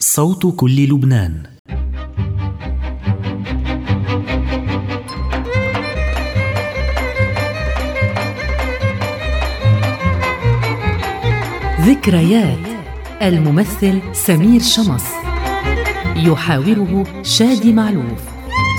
صوت كل لبنان. ذكريات الممثل سمير شمس، يحاوره شادي معلوف.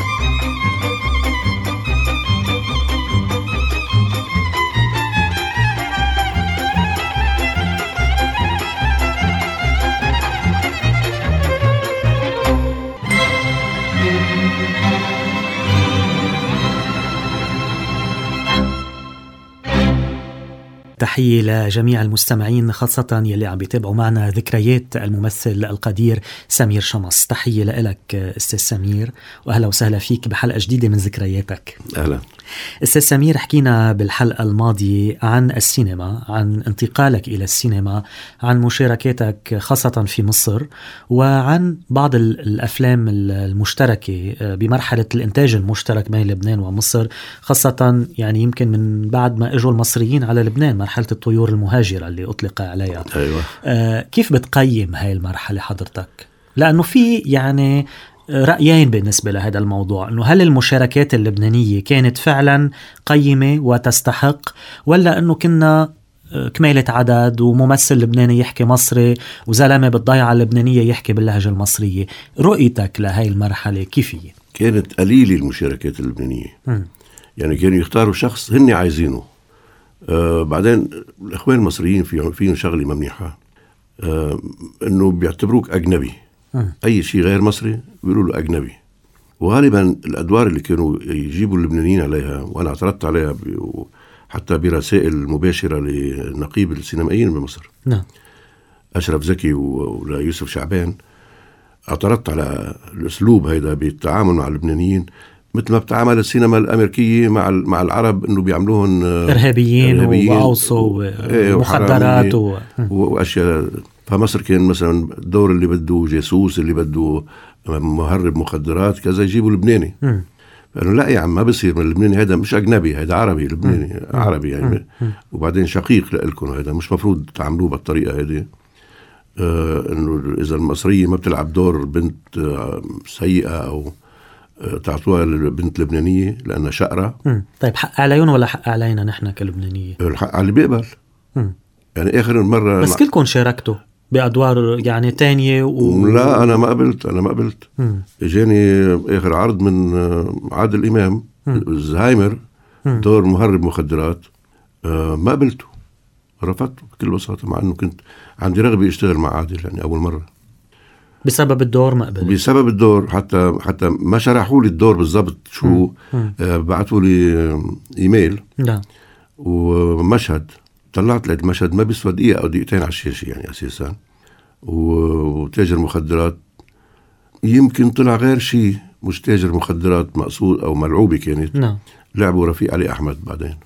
تحية لجميع المستمعين، خاصة يلي عم بيتابعوا معنا ذكريات الممثل القدير سمير شمس. تحية لك أستاذ سمير، وأهلا وسهلا فيك بحلقة جديدة من ذكرياتك. أهلا أستاذ سمير، حكينا بالحلقة الماضية عن السينما، عن انتقالك إلى السينما، عن مشاركاتك خاصة في مصر، وعن بعض الأفلام المشتركة بمرحلة الإنتاج المشترك بين لبنان ومصر، خاصة يعني يمكن من بعد ما اجوا المصريين على لبنان، مرحلة الطيور المهاجرة اللي أطلق عليها. أيوة. كيف بتقيم هاي المرحلة حضرتك؟ لأنه في يعني رأيين بالنسبة لهذا الموضوع، أنه هل المشاركات اللبنانية كانت فعلا قيمة وتستحق، ولا أنه كنا كمالة عدد وممثل لبناني يحكي مصري وزلمة بالضيعة اللبنانية يحكي باللهجة المصرية؟ رؤيتك لهاي المرحلة كيف هي؟ كانت قليلة المشاركات اللبنانية. يعني كانوا يختاروا شخص هن عايزينه. بعدين الإخوان المصريين فيهم شغلة ممنيحة، أنه بيعتبروك أجنبي. أي شيء غير مصري بيقولوا له أجنبي. وغالبا الأدوار اللي كانوا يجيبوا اللبنانيين عليها، وأنا اعترضت عليها حتى برسائل مباشرة لنقيب السينمائيين بمصر، نعم، أشرف زكي ويوسف شعبان، اعترضت على الأسلوب هيدا بالتعامل مع اللبنانيين، مثل ما بتعامل السينما الأمريكية مع العرب، إنه بيعملوهم إرهابيين وأوصوا ومخدرات وأشياء. فمصر كان مثلا الدور اللي بده جاسوس، اللي بده مهرب مخدرات كذا، يجيبوا لبناني. فأنه لا يا عم، ما بصير، من اللبناني هذا مش أجنبي، هذا عربي لبناني عربي يعني. وبعدين شقيق لإلكم، هذا مش مفروض تعملوه بالطريقة هذه. إنه إذا المصرية ما بتلعب دور بنت سيئة أو تعطوها لبنت لبنانية لأنها شقرة. طيب، حق عليهم ولا حق علينا نحن كلبنانية؟ الحق على اللي بيقبل. يعني آخر مرة بس كلكم شاركتوا بأدوار يعني تانية لا، أنا ما قبلت. إجاني آخر عرض من عادل إمام، الزهايمر، دور مهرب مخدرات. ما قبلته، رفضته بكل بساطة، مع أنه كنت عندي رغبة أشتغل مع عادل يعني أول مرة. بسبب الدور ما قبل؟ بسبب الدور، حتى ما شرحوا لي الدور بالضبط شو. بعثوا لي إيميل ومشهد، طلعت لقيت مشهد ما بيسوى دقيقة أو دقيقتين على الشاشة يعني أساسا، وتاجر مخدرات. يمكن طلع غير شيء، مش تاجر مخدرات مقصود أو ملعوبة كانت. لعبوا رفيق علي أحمد. بعدين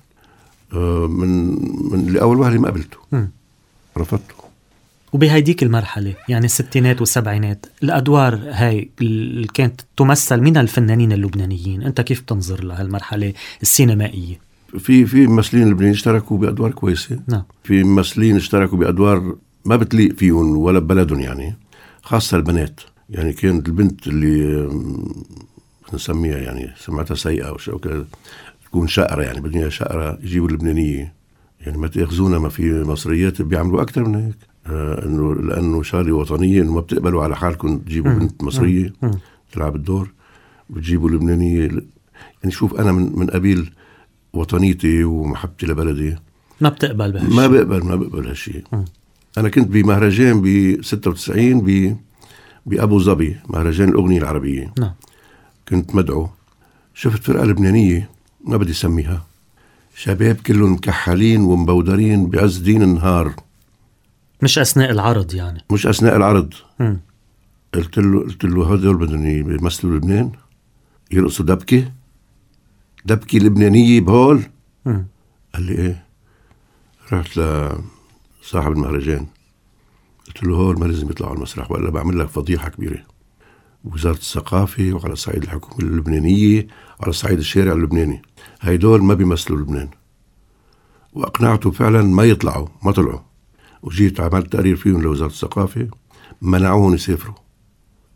من لأول وهلة ما قبلته، رفضته. وبهيديك المرحلة يعني الستينات والسبعينات، الأدوار هاي اللي كانت تمثل من الفنانين اللبنانيين، أنت كيف تنظر لها المرحلة السينمائية؟ في ممثلين لبنانيين اشتركوا بأدوار كويسة. نعم. في ممثلين اشتركوا بأدوار ما بتليق فيهم ولا ببلدهم يعني، خاصة البنات. يعني كانت البنت اللي نسميها يعني سمعتها سيئة أو شيء كذا، تكون شقرة، يعني بدنا شقرة، يجيبوا اللبنانية. يعني ما تأخذونا، ما في مصريات بيعملوا أكتر من هيك. لأنه شغلة وطنية، إنه ما بتقبلوا على حالكم تجيبوا بنت مصرية تلعب الدور، بتجيبوا لبنانية. يعني شوف، أنا من قبيل وطنيتي ومحبتي لبلدي، ما بتقبل بهالشيء. ما بقبل هالشيء. أنا كنت بمهرجان ب96 بأبو ظبي، مهرجان الأغنية العربية. نعم. كنت مدعو، شفت فرقة لبنانية ما بدي سميها، شباب كلهم مكحلين ومبودرين بعز دين النهار. مش أثناء العرض يعني؟ مش أثناء العرض. قلت له هذول بدهم يمثلوا لبنان، يرقصوا دبكة لبنانية بهول. قال لي إيه. رحت لصاحب المهرجان قلت له هول ما لازم يطلعوا على المسرح، ولا بعمل لك فضيحة كبيرة. وزارة الثقافة، وعلى صعيد الحكومة اللبنانية، وعلى صعيد الشارع اللبناني، هيدول ما بيمثلوا لبنان. وأقنعته فعلا ما يطلعوا، ما طلعوا. وجيت عملت تقرير فيهم لوزارة الثقافة، منعوهم يسافروا.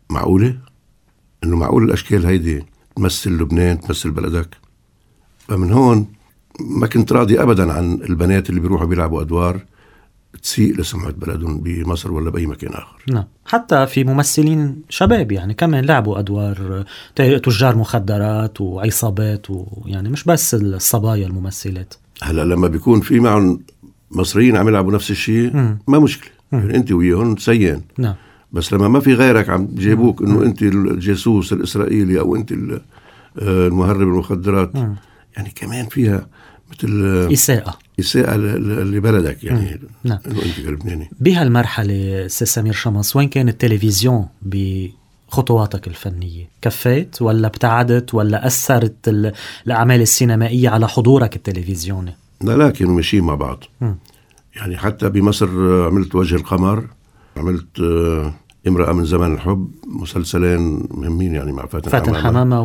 معقولة إنه معقول الأشكال هيدي تمثل لبنان تمثل بلدك؟ فمن هون ما كنت راضي أبدا عن البنات اللي بيروحوا بيلعبوا أدوار تسيء لسمعة بلدهم بمصر ولا بأي مكان آخر. نعم. حتى في ممثلين شباب يعني كمان لعبوا أدوار تجار مخدرات وعصابات، ويعني مش بس الصبايا الممثلات. هلا لما بيكون في معهم مصريين عم يلعبوا نفس الشيء ما مشكلة، يعني أنت وياهم سيان. نعم. بس لما ما في غيرك عم جيبوك إنه أنت الجاسوس الإسرائيلي أو أنت المهرب المخدرات، يعني كمان فيها مثل إساءة لبلدك، يعني نعم. إنه أنت لبناني. بهالمرحلة سي سمير شمس وين كان التلفزيون بخطواتك الفنية؟ كفيت ولا ابتعدت ولا أثرت الأعمال السينمائية على حضورك التلفزيوني؟ لا كانوا ماشيين مع بعض. يعني حتى بمصر عملت وجه القمر، عملت امرأة من زمن الحب، مسلسلين مهمين يعني مع فاتن حمامة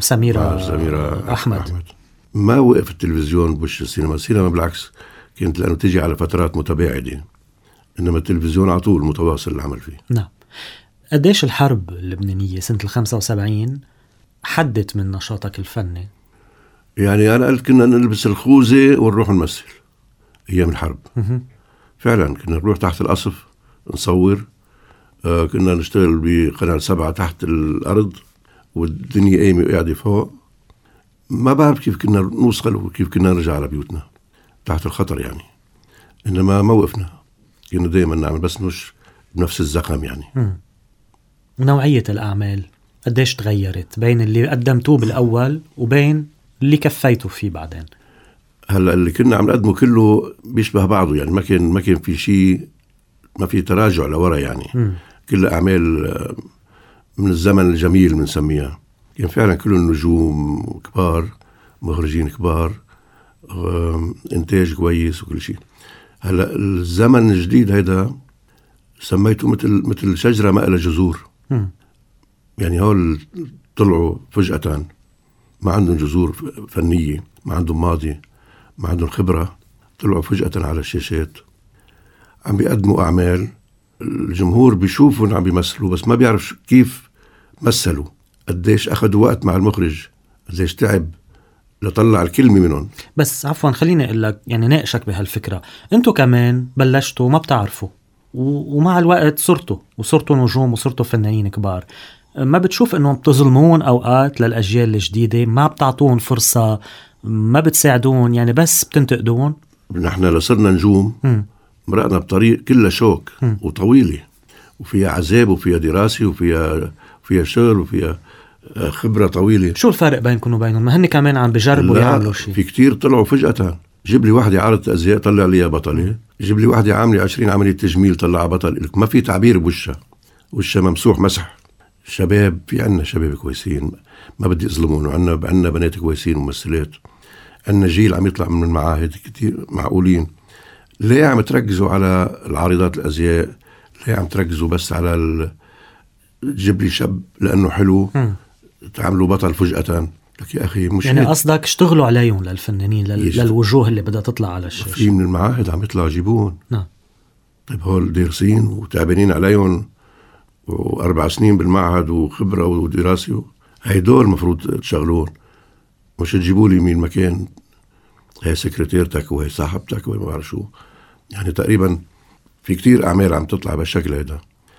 وسميرة أحمد. ما وقف التلفزيون بوش السينما بالعكس كانت لأنه تيجي على فترات متباعدة، إنما التلفزيون على طول متواصل العمل فيه. نعم. قديش الحرب اللبنانية سنة 75 حدت من نشاطك الفني؟ يعني أنا قلت كنا نلبس الخوذة ونروح نمثل أيام الحرب. فعلا كنا نروح تحت القصف نصور. كنا نشتغل بقناة 7 تحت الأرض والدنيا قايمة وقاعدة فوق. ما بعرف كيف كنا نوصل وكيف كنا نرجع على بيوتنا تحت الخطر يعني. إنما ما وقفنا، كنا دايما نعمل بس مش بنفس الزخم يعني. نوعية الأعمال قديش تغيرت بين اللي قدمتوه بالأول وبين اللي كفيتوا فيه بعدين؟ هلا اللي كنا عم نقدمه كله بيشبه بعضه يعني، ما كان في شيء، ما في تراجع لورا يعني. كل أعمال من الزمن الجميل بنسميها. كان فعلا كل النجوم كبار، مخرجين كبار، إنتاج كويس وكل شيء. هلا الزمن الجديد هيدا سميته مثل شجرة ما لها جذور. يعني هول طلعوا فجأة ما عندهم جذور فنية، ما عندهم ماضي، ما عندهم خبرة، طلعوا فجأة على الشاشات عم بيقدموا أعمال الجمهور بيشوفوا عم بيمثلوا، بس ما بيعرف كيف مثلوا، قديش أخذوا وقت مع المخرج، قديش تعب لطلع الكلمة منهم. بس عفوا خليني أقول لك يعني ناقشك بهالفكرة. أنتوا كمان بلشتوا ما بتعرفوا ومع الوقت صرتوا نجوم وصرتوا فنانين كبار. ما بتشوف أنهم بتظلمون أوقات للأجيال الجديدة؟ ما بتعطون فرصة؟ ما بتساعدون يعني بس بتنتقدون؟ نحن لصرنا نجوم مرقنا بطريق كلها شوك وطويلة وفيها عذاب وفيها دراسة وفيها شغل وفيها خبرة طويلة. شو الفرق بينكم وبينهم؟ ما هن كمان عم بجربوا يعملوا شيء. في كتير طلعوا فجأة. جيب لي واحدة عارضة أزياء طلع ليها بطلة، جيب لي واحدة عاملة 20 عملية تجميل طلع بطل. ما في تعبير بوشها ممسوح مسح. شباب، في عنا شباب كويسين ما بدي أظلمون، عنا بنات كويسين وممثلات، عنا جيل عم يطلع من المعاهد كتير معقولين. ليه عم تركزوا على العارضات الأزياء؟ ليه عم تركزوا بس على جيب لي شاب لأنه حلو تعملوا بطل فجأة؟ لك يا أخي مش يعني قصدك اشتغلوا عليهم للفنانين للوجوه اللي بدها تطلع على الشاشة. في من المعاهد عم يطلعوا يجيبون. نعم. طيب هول دارسين وتعبانين عليهم و4 سنين بالمعهد وخبرة ودراسة، هيدول مفروض تشغلون، مش تجيبوا لي مين مكان هي سكرتيرتك وهي صاحبتك وهي ما بعرف شو. يعني تقريبا في كتير أعمال عم تطلع بالشكل هذا.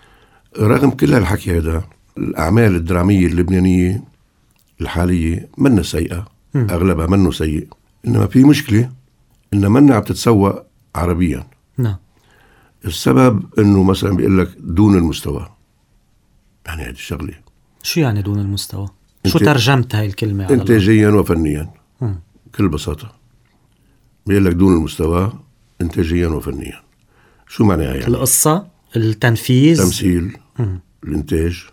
رغم كل هالحكي هذا، الأعمال الدرامية اللبنانية الحالية منا سيئة، أغلبها منه سيء، إنما في مشكلة إنها منا عم تتسوق عربيا. نعم. السبب إنه مثلا بيقول لك دون المستوى. يعني هذه الشغلة شو يعني دون المستوى؟ شو ترجمت هاي الكلمة؟ إنتاجيا وفنيا بكل بساطة. بيقول لك دون المستوى إنتاجيا وفنيا. شو معناها يعني؟ القصة، التنفيذ، تمثيل، الإنتاج،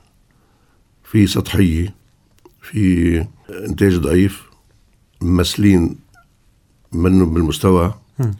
في سطحية، في إنتاج ضعيف، ممثلين منه بالمستوى.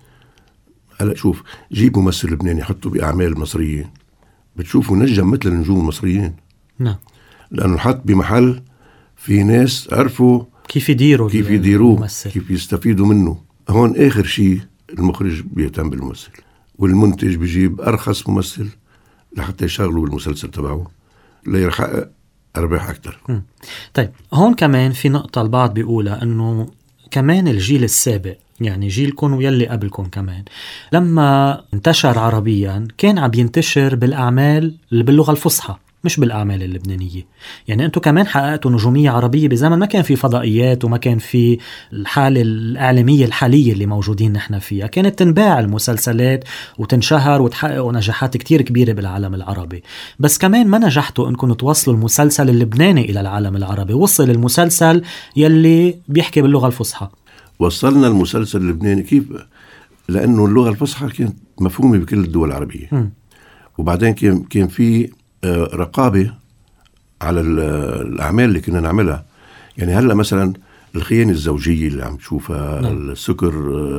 هلا شوف، جيب ممثل لبناني حطه بأعمال مصرية بتشوفوا نجم مثل النجوم المصريين. نعم. لأنه حط بمحل في ناس عرفوا كيف يديروه، كيف يستفيدوا منه. هون آخر شيء المخرج بيهتم بالممثل، والمنتج بيجيب أرخص ممثل لحتى يشغلوا بالمسلسل تبعه، ليحقق أرباح أكتر. طيب هون كمان في نقطة البعض بيقولها أنه كمان الجيل السابق، يعني جيلكم ويلي قبلكم كمان، لما انتشر عربيا كان عم ينتشر بالأعمال اللي باللغة الفصحى مش بالأعمال اللبنانية. يعني أنتم كمان حققتوا نجومية عربية بزمن ما كان في فضائيات وما كان في الحالة الإعلامية الحالية اللي موجودين نحن فيها. كانت تنباع المسلسلات وتنشهر وتحققوا نجاحات كتير كبيرة بالعالم العربي، بس كمان ما نجحتوا أنكم توصلوا المسلسل اللبناني إلى العالم العربي. وصل المسلسل يلي بيحكي باللغة الفصحى. وصلنا المسلسل اللبناني كيف؟ لأنه اللغة الفصحى كانت مفهومة بكل الدول العربية. وبعدين كان في رقابة على الأعمال اللي كنا نعملها. يعني هلأ مثلا الخيانة الزوجية اللي عم تشوفها، السكر،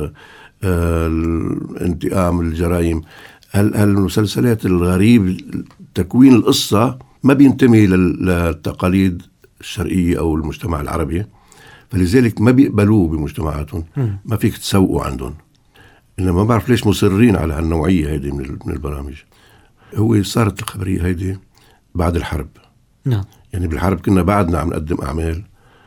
الانتقام، الجرائم، المسلسلات الغريب، تكوين القصة ما بينتمي للتقاليد الشرقية أو المجتمع العربي، فلذلك ما بيقبلوه بمجتمعاتهم، ما فيك تسوقوا عندهم. إنما ما بعرف ليش مصرين على هالنوعية هيدي من البرامج. هو صارت الخبرية هيدي بعد الحرب. نعم. يعني بالحرب كنا بعدنا عم نقدم أعمال،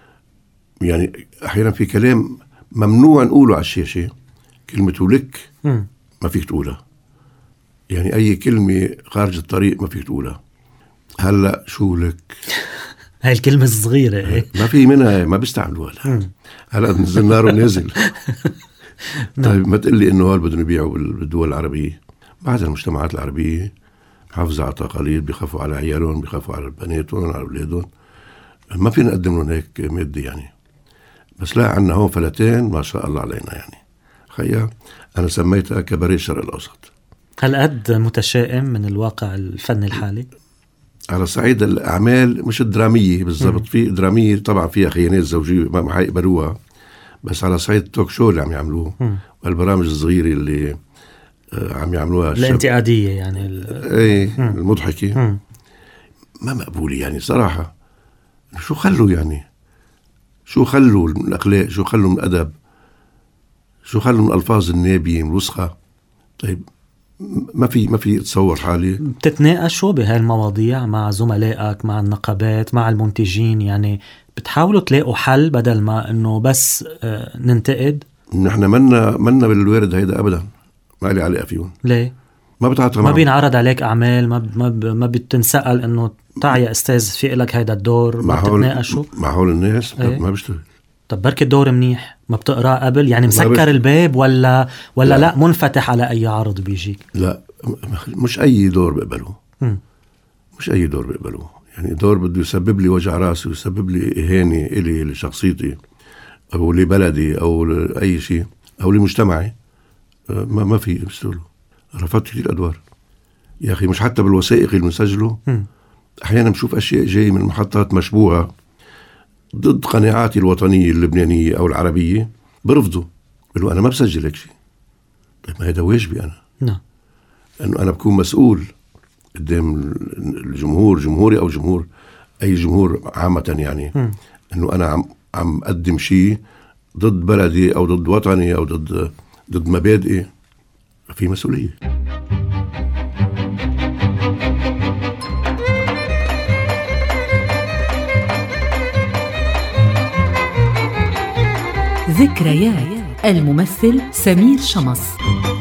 يعني أحيانا في كلام ممنوع نقوله على الشاشة، كلمة ولك ما فيك تقولها. يعني أي كلمة خارج الطريق ما فيك تقولها. هلأ شو لك هاي الكلمة الصغيرة إيه؟ ما في منها، ما بيستعملوها. هلأ نزل نار ونازل. طيب ما تقلي إنه هول بدهم يبيعوا بالدول العربية. بعد المجتمعات العربية حافظة على تقاليد، بيخافوا على عيالهم، بيخافوا على بناتهم، على أولادهم. ما فينا نقدم لهم هيك مادة يعني. بس لا، عنا هون فلتين ما شاء الله علينا. يعني خيا أنا سميتها كباريه الشرق الأوسط. هل قد متشائم من الواقع الفني الحالي؟ على صعيد الأعمال مش الدرامية بالضبط. في درامية طبعا فيها خيانات زوجية ما حيقبلوها، بس على صعيد التوك شو اللي عم يعملوه والبرامج الصغيرة اللي عم يعملوها الانتقادية يعني المضحكة ما مقبولة يعني صراحة. شو خلوا يعني؟ شو خلوا من الأخلاق؟ شو خلوا من الأدب؟ شو خلوا من الألفاظ النابية من الوسخة؟ طيب ما في تصور حالي. بتتناقشوا بهاي المواضيع مع زملائك، مع النقابات، مع المنتجين؟ يعني بتحاولوا تلاقوا حل بدل ما انه بس ننتقد؟ نحن منا بالوارد هيدا ابدا، ما لي علاقه فيهم. ليه؟ ما بتعاطى ما بينعرض عليك اعمال؟ ما بتنسأل انه تعال يا استاذ في لك هيدا الدور؟ ما بتتناقشوا مع هول الناس؟ ما بيشتغل. طب بركي الدور منيح، ما بتقرأ قبل؟ يعني مسكر الباب ولا لا منفتح على اي عرض بيجيك؟ لا، مش اي دور بقبله. مش اي دور بقبله. يعني دور بده يسبب لي وجع راسي ويسبب لي اهانه الي لشخصيتي او لبلدي او لاي شيء او لمجتمعي، ما في بشتغله. رفضت كثير ادوار يا اخي. مش حتى بالوثائق اللي بنسجله احيانا بشوف اشياء جاي من محطات مشبوهه ضد قناعاتي الوطنيه اللبنانيه او العربيه، برفضوا، بقولوا انا ما بسجل هيك شيء. طيب ما هذا واجبي انا. نعم. لانه انا بكون مسؤول قدام الجمهور، جمهوري او جمهور اي جمهور عامه. يعني انه انا عم اقدم شيء ضد بلدي او ضد وطني او ضد مبادئي، في مسؤوليه. ذكريات الممثل سمير شمس.